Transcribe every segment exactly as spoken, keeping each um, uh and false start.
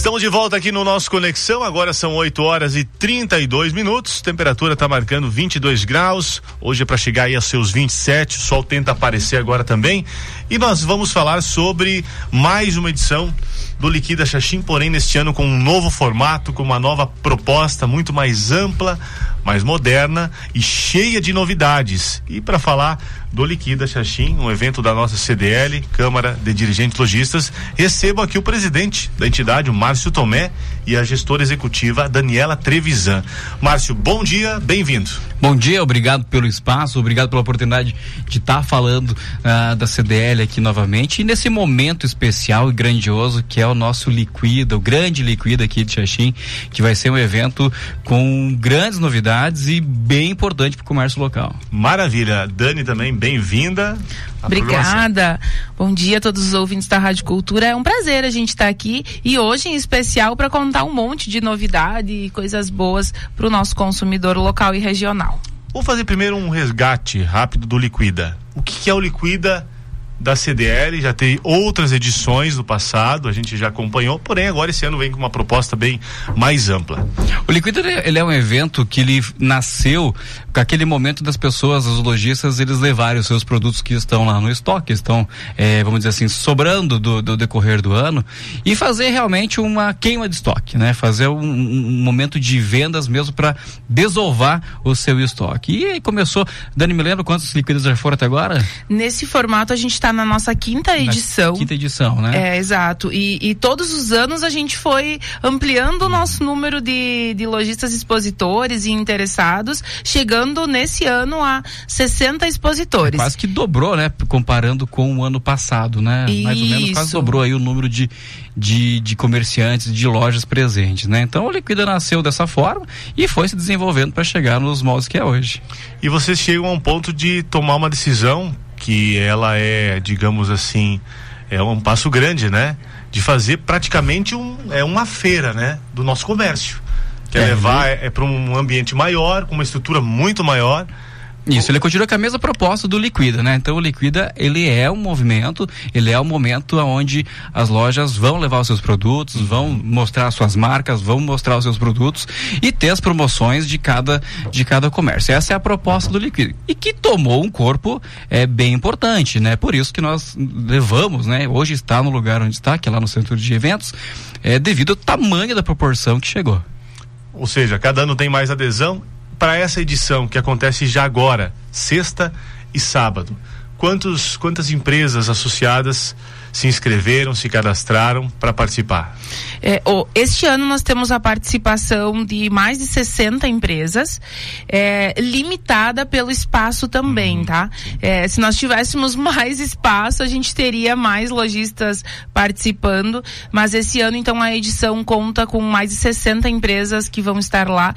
Estamos de volta aqui no nosso Conexão, agora são oito horas e trinta e dois minutos, temperatura está marcando vinte e dois graus, hoje é para chegar aí aos seus vinte e sete, o sol tenta aparecer agora também, e nós vamos falar sobre mais uma edição do Liquida Xaxim, porém neste ano com um novo formato, com uma nova proposta muito mais ampla, mais moderna e cheia de novidades. E para falar do Liquida Xaxim, um evento da nossa C D L, Câmara de Dirigentes Lojistas, recebo aqui o presidente da entidade, o Márcio Tomé, e a gestora executiva, Daniela Trevisan. Márcio, bom dia, bem-vindo. Bom dia, obrigado pelo espaço, obrigado pela oportunidade de estar tá falando uh, da C D L aqui novamente, e nesse momento especial e grandioso que é o nosso Liquida, o grande Liquida aqui de Xaxim, que vai ser um evento com grandes novidades e bem importante para o comércio local. Maravilha, Dani também, bem-vinda. Obrigada, bom dia a todos os ouvintes da Rádio Cultura, é um prazer a gente estar aqui e hoje em especial para contar um monte de novidade e coisas boas para o nosso consumidor local e regional. Vou fazer primeiro um resgate rápido do Liquida. O que, que é o Liquida da C D L? Já teve outras edições no passado, a gente já acompanhou, porém agora esse ano vem com uma proposta bem mais ampla. O Liquida, ele é um evento que ele nasceu com aquele momento das pessoas, os lojistas, eles levarem os seus produtos que estão lá no estoque, estão, é, vamos dizer assim, sobrando do, do decorrer do ano, e fazer realmente uma queima de estoque, né? Fazer um, um momento de vendas mesmo para desovar o seu estoque. E aí começou, Dani, me lembra quantos Liquidas já foram até agora? Nesse formato a gente está na nossa quinta edição. Na quinta edição, né? É, exato. E, e todos os anos a gente foi ampliando o nosso número de, de lojistas expositores e interessados, chegando nesse ano a sessenta expositores. É, quase que dobrou, né? Comparando com o ano passado, né? Isso. Mais ou menos quase dobrou aí o número de, de, de comerciantes, de lojas presentes, né? Então o Liquida nasceu dessa forma e foi se desenvolvendo para chegar nos moldes que é hoje. E vocês chegam a um ponto de tomar uma decisão que ela é, digamos assim, é um passo grande, né? De fazer praticamente um, é uma feira, né? Do nosso comércio. Quer é, levar é, é para um ambiente maior, com uma estrutura muito maior. Isso, ele continua com a mesma proposta do Liquida, né? Então o Liquida, ele é um movimento, ele é um momento onde as lojas vão levar os seus produtos, vão mostrar as suas marcas, vão mostrar os seus produtos e ter as promoções de cada, de cada comércio. Essa é a proposta do Liquida. E que tomou um corpo é, bem importante, né? Por isso que nós levamos, né? Hoje está no lugar onde está, que é lá no centro de eventos, é, devido ao tamanho da proporção que chegou. Ou seja, cada ano tem mais adesão. Para essa edição que acontece já agora, sexta e sábado, quantos, quantas empresas associadas se inscreveram, se cadastraram para participar? É, oh, este ano nós temos a participação de mais de sessenta empresas, é, limitada pelo espaço também, uhum. tá? É, se nós tivéssemos mais espaço, a gente teria mais lojistas participando, mas esse ano, então, a edição conta com mais de sessenta empresas que vão estar lá,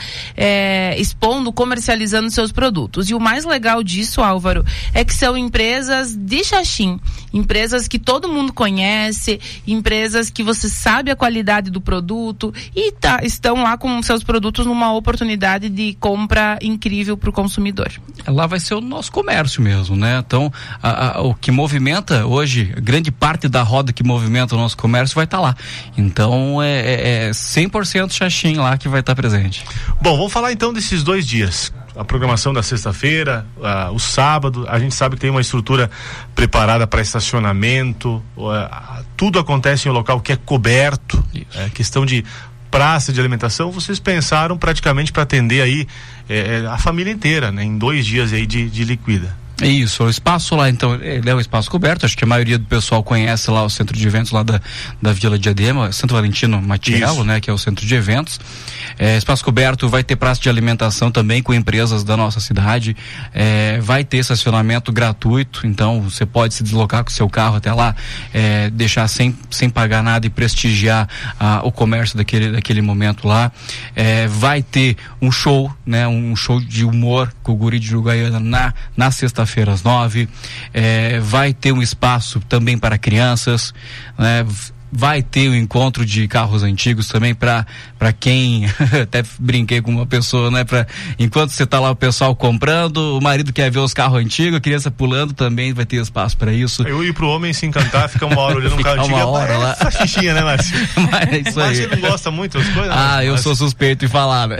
é, expondo, comercializando seus produtos. E o mais legal disso, Álvaro, é que são empresas de Xaxim, empresas que todo mundo conhece, empresas que você sabe a qualidade do produto e tá, estão lá com seus produtos numa oportunidade de compra incrível para o consumidor. Lá vai ser o nosso comércio mesmo, né? Então, a, a, o que movimenta hoje, grande parte da roda que movimenta o nosso comércio vai estar tá lá. Então, é, é, é cem por cento Xaxim lá que vai estar tá presente. Bom, vamos falar então desses dois dias. A programação da sexta-feira, uh, o sábado, a gente sabe que tem uma estrutura preparada para estacionamento, uh, tudo acontece em um local que é coberto, é, questão de praça de alimentação, vocês pensaram praticamente para atender aí é, a família inteira, né? Em dois dias aí de, de Liquida. Isso, o espaço lá, então, ele é um espaço coberto, acho que a maioria do pessoal conhece lá o centro de eventos lá da, da Vila Diadema, Santo Valentino Matiello, né, que é o centro de eventos. É, espaço coberto, vai ter praça de alimentação também com empresas da nossa cidade, é, vai ter estacionamento gratuito, então você pode se deslocar com o seu carro até lá, é, deixar sem, sem pagar nada e prestigiar ah, o comércio daquele, daquele momento lá. É, vai ter um show, né, um show de humor com o Guri de Uruguaiana na, na sexta-feira às nove, é, vai ter um espaço também para crianças, né, vai ter o encontro de carros antigos também para para quem até brinquei com uma pessoa, né, para enquanto você tá lá o pessoal comprando, o marido quer ver os carros antigos, a criança pulando, também vai ter espaço para isso. Eu e pro homem se encantar, fica uma hora olhando um carro antigo, uma hora é, lá. Essa xixinha, né, Márcio? Mas é isso aí. Márcio não gosta muito das coisas. Ah, né? eu Márcio... sou suspeito em falar, né?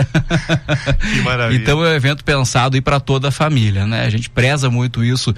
Que maravilha. Então é um evento pensado e para toda a família, né? A gente preza muito isso,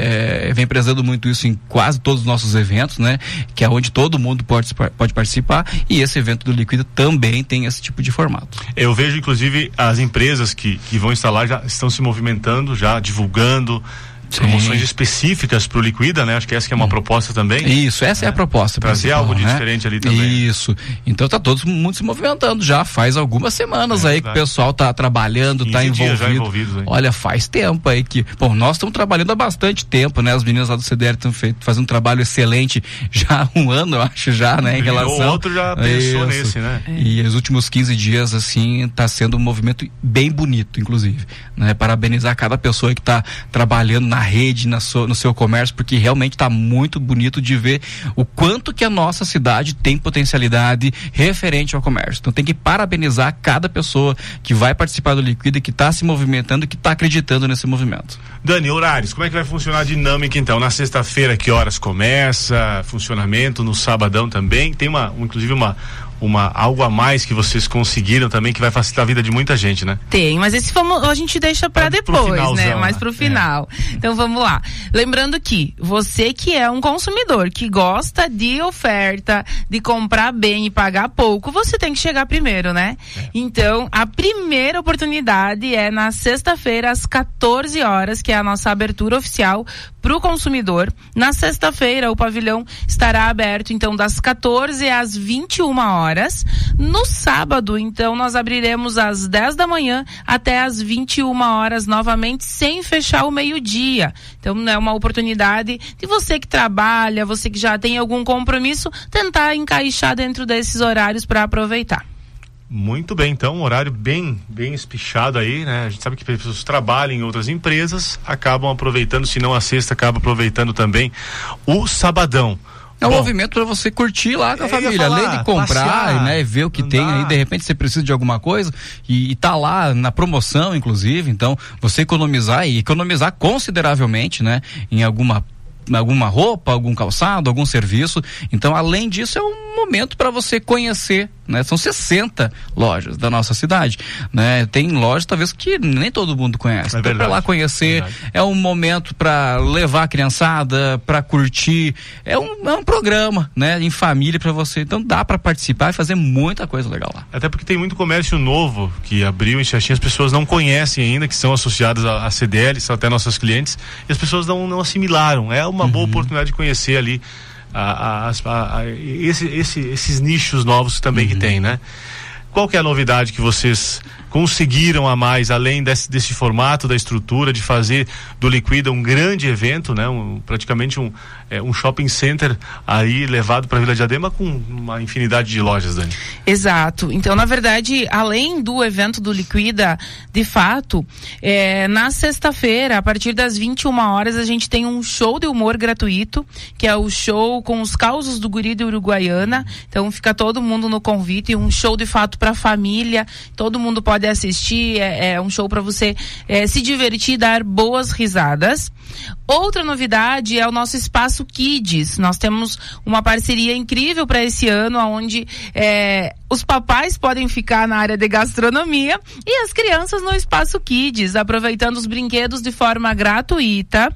é, vem prezando muito isso em quase todos os nossos eventos, né? Que é onde todo mundo pode, pode participar, e esse evento do Liquida também tem esse tipo de formato. Eu vejo, inclusive, as empresas que, que vão instalar já estão se movimentando, já divulgando promoções Sim. específicas para o Liquida, né? Acho que essa que é uma hum. proposta também. Isso, essa é, é a proposta. Trazer algo de né? diferente ali também. Isso. Então tá todo mundo se movimentando já faz algumas semanas é, aí verdade. Que o pessoal tá trabalhando, tá envolvido. Já envolvidos, Olha, faz tempo aí que, bom, nós estamos trabalhando há bastante tempo, né? As meninas lá do C D R estão fazendo um trabalho excelente já há um ano, eu acho já, né? Em relação. O outro já pensou Isso. nesse, né? É. E os últimos quinze dias, assim, tá sendo um movimento bem bonito, inclusive, né? Parabenizar cada pessoa que tá trabalhando na rede, na so, no seu comércio, porque realmente está muito bonito de ver o quanto que a nossa cidade tem potencialidade referente ao comércio. Então tem que parabenizar cada pessoa que vai participar do Liquida, que está se movimentando, que está acreditando nesse movimento. Dani, horários, como é que vai funcionar a dinâmica então? Na sexta-feira, que horas começa? Funcionamento no sabadão também? Tem uma, inclusive uma uma algo a mais que vocês conseguiram também, que vai facilitar a vida de muita gente, né? Tem, mas esse vamos, a gente deixa para depois, né? Mais pro final. É. Então vamos lá. Lembrando que você que é um consumidor que gosta de oferta, de comprar bem e pagar pouco, você tem que chegar primeiro, né? É. Então, a primeira oportunidade é na sexta-feira às quatorze horas, que é a nossa abertura oficial pro consumidor. Na sexta-feira o pavilhão estará aberto então das quatorze às vinte e uma horas. No sábado, então, nós abriremos às dez da manhã até às vinte e uma horas novamente, sem fechar o meio-dia. Então, é uma oportunidade de você que trabalha, você que já tem algum compromisso, tentar encaixar dentro desses horários para aproveitar. Muito bem, então, um horário bem, bem espichado aí, né? A gente sabe que pessoas trabalham em outras empresas, acabam aproveitando, se não a sexta, acaba aproveitando também o sabadão. É um Bom, movimento para você curtir lá com a família, falar, além de comprar, passear, né, ver o que andar. Tem aí, de repente você precisa de alguma coisa e, e tá lá na promoção, inclusive, então você economizar e economizar consideravelmente, né, em alguma alguma roupa, algum calçado, algum serviço. Então, além disso, é um momento para você conhecer, né? São sessenta lojas da nossa cidade, né? Tem lojas talvez que nem todo mundo conhece. É então, para lá conhecer, é, é um momento para levar a criançada, para curtir. É um, é um programa, né? Em família para você. Então, dá para participar e fazer muita coisa legal lá. Até porque tem muito comércio novo que abriu em Xaxim, as pessoas não conhecem ainda, que são associadas à C D L, são até nossos clientes, e as pessoas não, não assimilaram. É uma uma boa uhum. oportunidade de conhecer ali a, a, a, a, esse, esse, esses nichos novos também uhum. que tem, né? Qual que é a novidade que vocês conseguiram a mais, além desse, desse formato, da estrutura, de fazer do Liquida um grande evento, né? Um, praticamente um, é, um shopping center aí levado para a Vila Diadema com uma infinidade de lojas, Dani. Exato. Então, na verdade, além do evento do Liquida, de fato, é, na sexta-feira, a partir das vinte e uma horas, a gente tem um show de humor gratuito, que é o show com os causos do Guri de Uruguaiana. Então, fica todo mundo no convite, um show de fato para a família, todo mundo pode assistir, é, é um show para você é, se divertir, dar boas risadas. Outra novidade é o nosso Espaço Kids. Nós temos uma parceria incrível para esse ano, onde é, os papais podem ficar na área de gastronomia e as crianças no Espaço Kids, aproveitando os brinquedos de forma gratuita,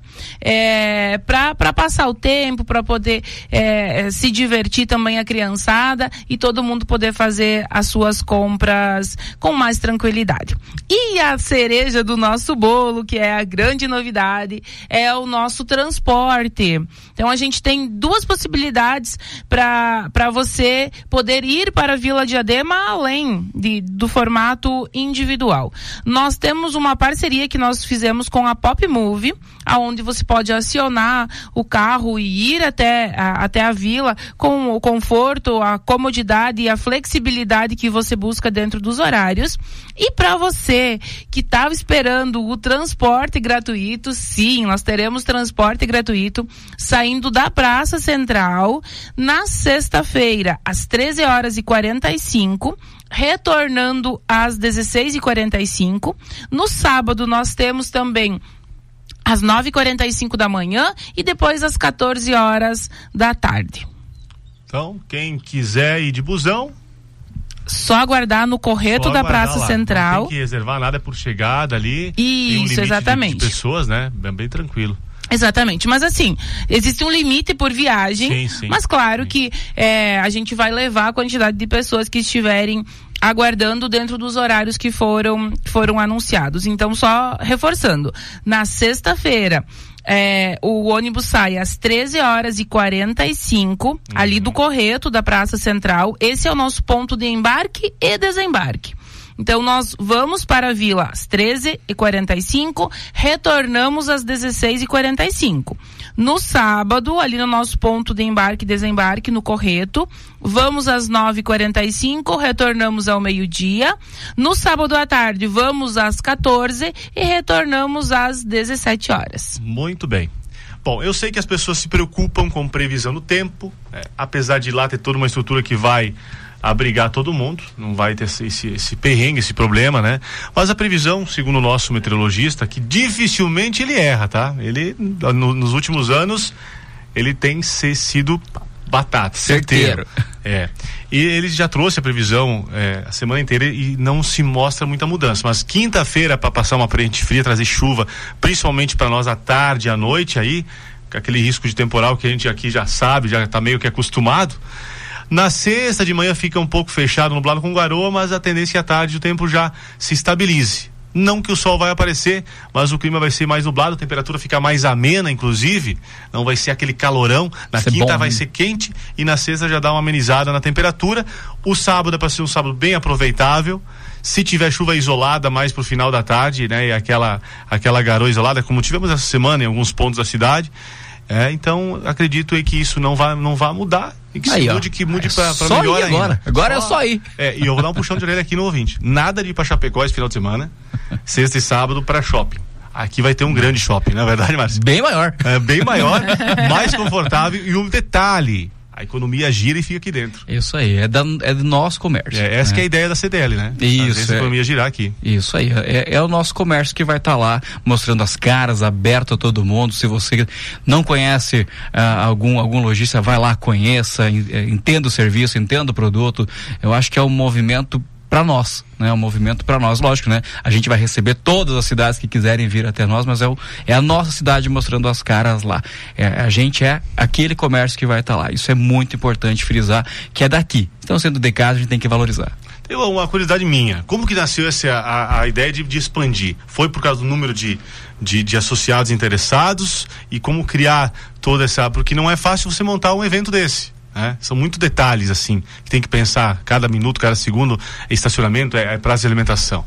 é, para passar o tempo, para poder é, se divertir também a criançada e todo mundo poder fazer as suas compras com mais tranquilidade. E a cereja do nosso bolo, que é a grande novidade, é o nosso transporte. Então a gente tem duas possibilidades para para você poder ir para a Vila Vila Diadema, além de, do formato individual. Nós temos uma parceria que nós fizemos com a Pop Move, aonde você pode acionar o carro e ir até a, até a vila com o conforto, a comodidade e a flexibilidade que você busca dentro dos horários. E para você que estava esperando o transporte gratuito, sim, nós teremos transporte gratuito saindo da Praça Central na sexta-feira, às treze horas e quarenta e cinco, retornando às dezesseis e quarenta e cinco. No sábado nós temos também às nove e quarenta e cinco da manhã e depois às quatorze horas da tarde. Então, quem quiser ir de busão, só aguardar no correto só da Praça lá. Central. Não tem que reservar nada por chegada ali. Isso, tem um limite exatamente. De, de pessoas, né? Bem, bem tranquilo. Exatamente, mas assim, existe um limite por viagem, sim, sim, mas claro sim. que é, a gente vai levar a quantidade de pessoas que estiverem aguardando dentro dos horários que foram, foram anunciados. Então, só reforçando, na sexta-feira, É, o ônibus sai às treze horas e quarenta e cinco, uhum. ali do correto da Praça Central. Esse é o nosso ponto de embarque e desembarque. Então nós vamos para a vila às treze e quarenta e cinco, retornamos às dezesseis e quarenta e cinco. No sábado, ali no nosso ponto de embarque e desembarque no correto, vamos às nove e quarenta e cinco, retornamos ao meio-dia. No sábado à tarde, vamos às quatorze e retornamos às dezessete horas. Muito bem. Bom, eu sei que as pessoas se preocupam com previsão do tempo, é, apesar de lá ter toda uma estrutura que vai abrigar todo mundo, não vai ter esse, esse, esse perrengue, esse problema, né? Mas a previsão, segundo o nosso meteorologista, que dificilmente ele erra, tá? Ele, no, nos últimos anos, ele tem ser, sido batata, certeiro. É. E ele já trouxe a previsão é, a semana inteira e não se mostra muita mudança. Mas quinta-feira, para passar uma frente fria, trazer chuva, principalmente para nós à tarde e à noite aí, com aquele risco de temporal que a gente aqui já sabe, já está meio que acostumado. Na sexta de manhã fica um pouco fechado, nublado com garoa, mas a tendência é à tarde o tempo já se estabilize. Não que o sol vai aparecer, mas o clima vai ser mais nublado, a temperatura fica mais amena, inclusive, não vai ser aquele calorão. Na Isso quinta é bom, vai hein? ser quente e na sexta já dá uma amenizada na temperatura. O sábado é para ser um sábado bem aproveitável. Se tiver chuva isolada mais pro final da tarde, né, e aquela, aquela garoa isolada, como tivemos essa semana em alguns pontos da cidade. É, então acredito aí que isso não vai, não vai mudar e que aí, se ó, mude, que mude é pra, pra só melhor ir ainda. agora, agora só, é só ir. É, e eu vou dar um puxão de orelha aqui no ouvinte, nada de ir pra Chapecó esse final de semana, sexta e sábado pra shopping. Aqui vai ter um grande shopping, na verdade, Márcio? Bem maior. É, bem maior, mais confortável e um detalhe, a economia gira e fica aqui dentro. Isso aí, é, da, é do nosso comércio. É, essa né? que é a ideia da C D L, né? Isso. Fazer a economia girar aqui. Isso aí, é, é o nosso comércio que vai estar tá lá, mostrando as caras, aberto a todo mundo. Se você não conhece ah, algum, algum lojista, vai lá, conheça, entenda o serviço, entenda o produto. Eu acho que é um movimento para nós, né? Um movimento para nós, lógico, né? A gente vai receber todas as cidades que quiserem vir até nós, mas é, o, é a nossa cidade mostrando as caras lá. É, a gente é aquele comércio que vai estar tá lá. Isso é muito importante frisar, que é daqui. Então, sendo de casa, a gente tem que valorizar. Tem uma curiosidade minha, como que nasceu essa, a, a ideia de, de expandir? Foi por causa do número de, de, de associados interessados e como criar toda essa, porque não é fácil você montar um evento desse. É, são muitos detalhes assim que tem que pensar cada minuto, cada segundo. Estacionamento, é, é prazo de alimentação.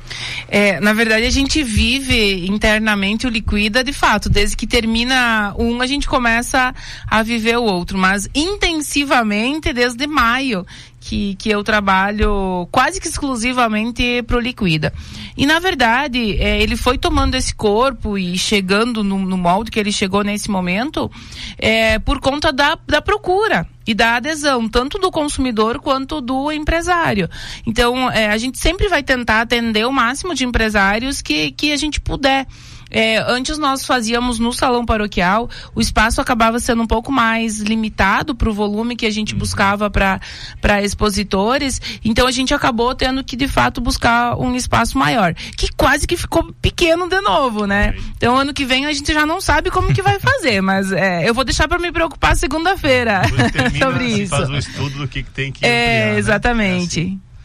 É, na verdade a gente vive internamente o Liquida de fato, desde que termina um a gente começa a viver o outro, mas intensivamente desde maio que, que eu trabalho quase que exclusivamente pro Liquida. E na verdade, é, ele foi tomando esse corpo e chegando no, no molde que ele chegou nesse momento, é, por conta da, da procura e da adesão, tanto do consumidor quanto do empresário. Então, é, a gente sempre vai tentar atender o máximo de empresários que, que a gente puder. É, antes nós fazíamos no salão paroquial, o espaço acabava sendo um pouco mais limitado para o volume que a gente buscava para para expositores, então a gente acabou tendo que de fato buscar um espaço maior, que quase que ficou pequeno de novo, né? Então ano que vem a gente já não sabe como que vai fazer, mas é, eu vou deixar para me preocupar segunda-feira sobre isso. Faz um estudo do que, que tem que é, ampliar, exatamente. Né? É assim.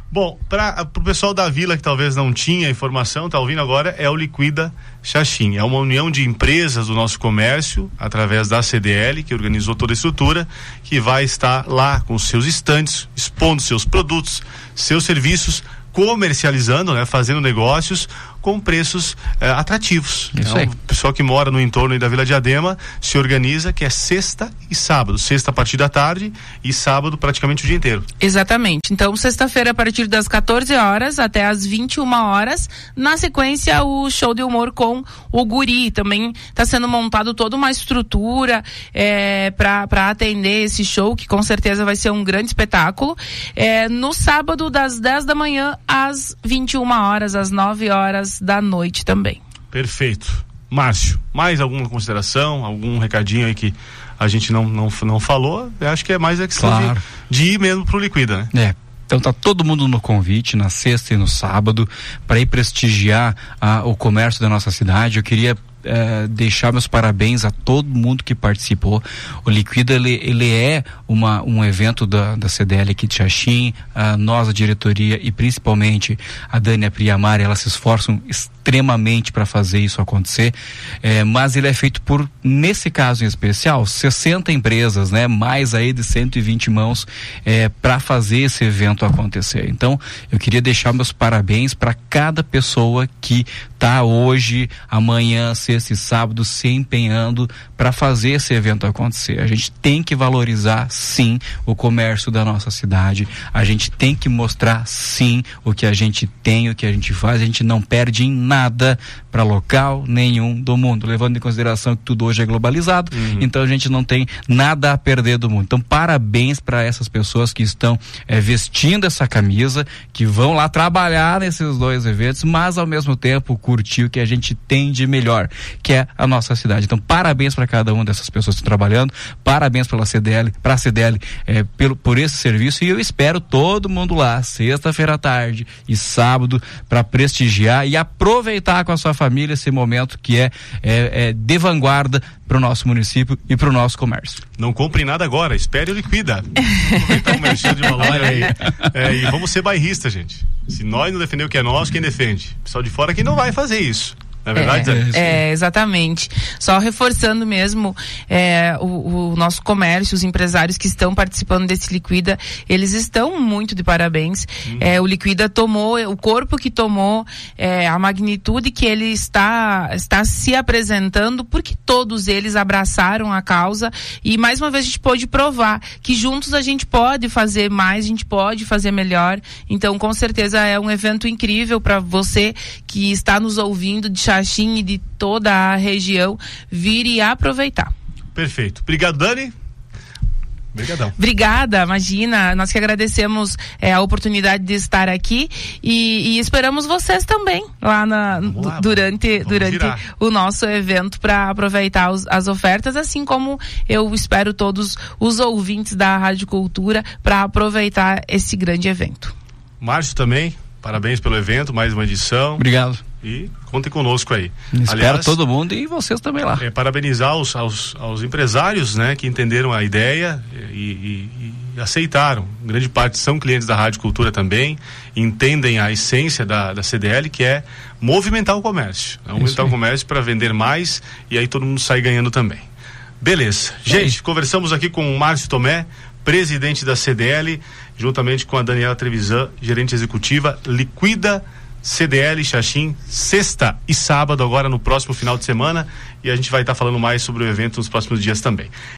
Bom, para o pessoal da Vila que talvez não tinha informação, tá ouvindo agora, é o Liquida Xaxim. É uma união de empresas do nosso comércio, através da C D L, que organizou toda a estrutura, que vai estar lá com seus estandes, expondo seus produtos, seus serviços, comercializando, né, fazendo negócios com preços eh, atrativos. Isso então, aí. O pessoal que mora no entorno aí da Vila Diadema se organiza, que é sexta e sábado. Sexta a partir da tarde e sábado praticamente o dia inteiro. Exatamente. Então, sexta-feira a partir das quatorze horas até as vinte e uma horas. Na sequência, o show de humor com o Guri. Também está sendo montado toda uma estrutura é, para atender esse show, que com certeza vai ser um grande espetáculo. É, no sábado, das dez da manhã às vinte e uma horas, às nove horas da noite também. Perfeito. Márcio, mais alguma consideração, algum recadinho aí que a gente não, não, não falou? Eu acho que é mais a questão Claro. de, de ir mesmo pro Liquida, né? É. Então tá todo mundo no convite na sexta e no sábado para ir prestigiar ah, o comércio da nossa cidade. Eu queria eh, deixar meus parabéns a todo mundo que participou. O Liquida ele, ele é uma, um evento da, da C D L aqui de Xaxim. A nós, a diretoria e principalmente a Dani e a Priamari, elas se esforçam extremamente para fazer isso acontecer, eh, mas ele é feito por, nesse caso em especial, sessenta empresas, né, mais aí de cento e vinte mãos eh, para fazer esse evento acontecer. Então, eu queria deixar meus parabéns para cada pessoa que está hoje, amanhã, sexta e sábado se empenhando para fazer esse evento acontecer. A gente tem que valorizar, sim, o comércio da nossa cidade. A gente tem que mostrar, sim, o que a gente tem, o que a gente faz. A gente não perde em nada para local nenhum do mundo, levando em consideração que tudo hoje é globalizado. Uhum. Então a gente não tem nada a perder do mundo. Então, parabéns para essas pessoas que estão é, vestindo essa camisa, que vão lá trabalhar nesses dois eventos, mas ao mesmo tempo curtir o que a gente tem de melhor, que é a nossa cidade. Então, parabéns para cada uma dessas pessoas que estão trabalhando, parabéns pela C D L, para a C D L é, pelo, por esse serviço, e eu espero todo mundo lá, sexta-feira à tarde e sábado, para prestigiar e aproveitar com a sua família esse momento que é, é, é de vanguarda para o nosso município e para o nosso comércio. Não compre nada agora, espere o Liquida. Aproveitar o merchan de uma loja aí. É, e vamos ser bairristas, gente. Se nós não defender o que é nosso, quem defende? O pessoal de fora que não vai fazer isso. Não é verdade, é, Zé? é, exatamente. Só reforçando mesmo é, o, o nosso comércio, os empresários que estão participando desse Liquida, eles estão muito de parabéns. Hum. É, o Liquida tomou, o corpo que tomou, é, a magnitude que ele está, está se apresentando, porque todos eles abraçaram a causa, e mais uma vez a gente pôde provar que juntos a gente pode fazer mais, a gente pode fazer melhor. Então, com certeza é um evento incrível para você que está nos ouvindo de Xaxim e de toda a região vir e aproveitar. Perfeito. Obrigado, Dani. Obrigadão. Obrigada, imagina, nós que agradecemos é, a oportunidade de estar aqui e, e esperamos vocês também lá, na, lá durante, vamos durante o nosso evento para aproveitar os, as ofertas, assim como eu espero todos os ouvintes da Rádio Cultura para aproveitar esse grande evento. Márcio também, parabéns pelo evento, mais uma edição. Obrigado. E contem conosco aí. Espero Aliás, todo mundo e vocês também lá. É, parabenizar os, aos, aos empresários, né, que entenderam a ideia e, e, e aceitaram. Grande parte são clientes da Rádio Cultura também, entendem a essência da, da C D L, que é movimentar o comércio. É aumentar o comércio para vender mais e aí todo mundo sai ganhando também. Beleza. Gente, conversamos aqui com o Márcio Tomé, presidente da C D L, juntamente com a Daniela Trevisan, gerente executiva. Liquida C D L Xaxim, sexta e sábado, agora no próximo final de semana, e a gente vai estar tá falando mais sobre o evento nos próximos dias também.